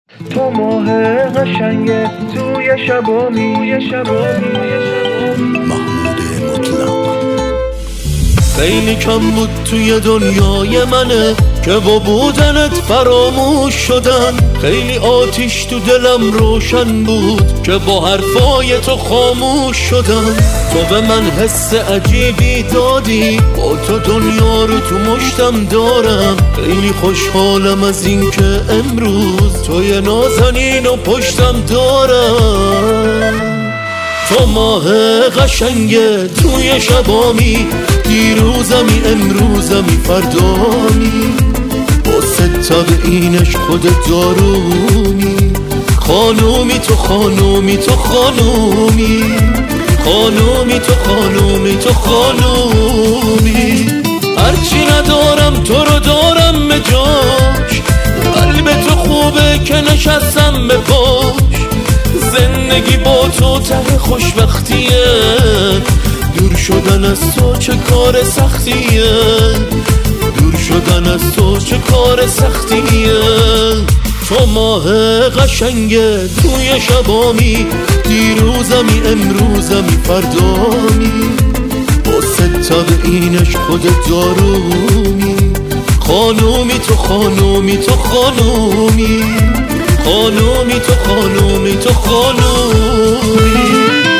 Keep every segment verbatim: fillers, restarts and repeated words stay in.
تو ماه قشنگه توی شبامی محمود مطلق. خیلی کم بود توی دنیای منه که با بودنت فراموش شدن. خیلی آتیش تو دلم روشن بود که با حرفای تو خاموش شدن. تو به من حس عجیبی دادی، با تو دنیا رو تو مشتم دارم. خیلی خوشحالم از این که امروز توی نازنین و پشتم دارم. تو ماه قشنگه توی شبامی، دیروزمی امروزمی فردامی. واسه تبعینش خودت دارومی. خانومی تو خانومی تو خانومی خانومی تو خانومی تو خانومی. هرچی ندارم تو رو دارم به جاش، قلب تو خوبه که نشستم به پاش. زندگی با تو ته خوشبختیه، دور شدن از تو چه کار سختیه. دور شدن از تو چه کار سختیه. تو ماه قشنگه توی شبامی، دیروزمی امروزمی فردامی. واسه تبعینش خودت دارومی. خانومی تو خانومی تو خانومی خانومی تو خانومی تو خانومی.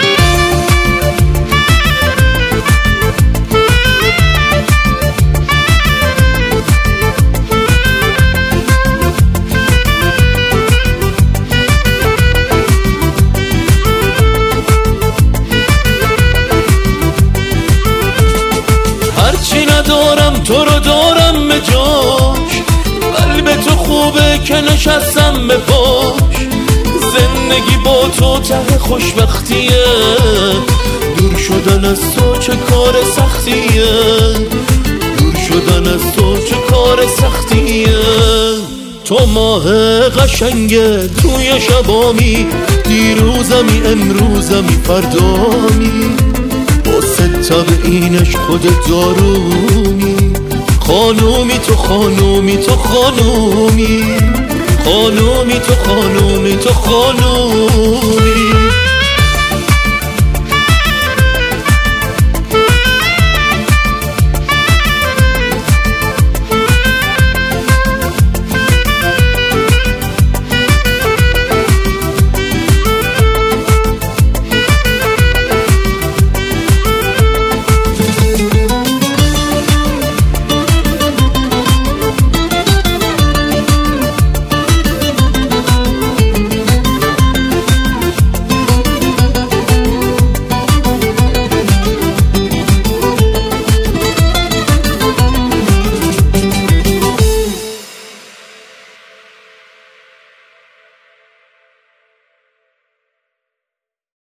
هرچی ندارم تو رو دارم به جاش، قلب تو خوبه که نشستم به پاش. زندگی با تو ته خوشبختیه، دور شدن از تو چه کار سختیه. دور شدن از تو چه کار سختیه. تو ماه قشنگه توی شبامی، دیروزمی امروزمی فردامی. واسه تبعینش خودت دارومی. خانومی تو خانومی تو خانومی خانومی تو خانومی تو خانومی.